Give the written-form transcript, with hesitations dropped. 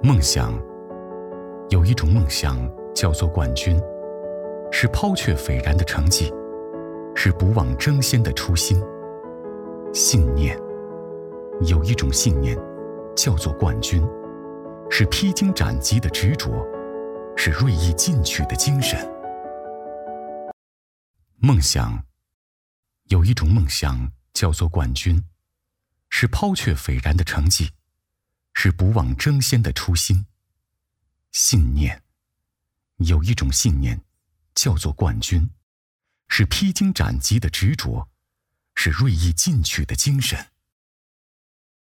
梦想，有一种梦想叫做冠军，是抛却斐然的成绩，是不忘争先的初心。信念，有一种信念叫做冠军，是披荆斩棘的执着，是锐意进取的精神。梦想，有一种梦想叫做冠军，是抛却斐然的成绩，是不忘争先的初心。信念，有一种信念叫做冠军，是披荆斩棘的执着，是锐意进取的精神。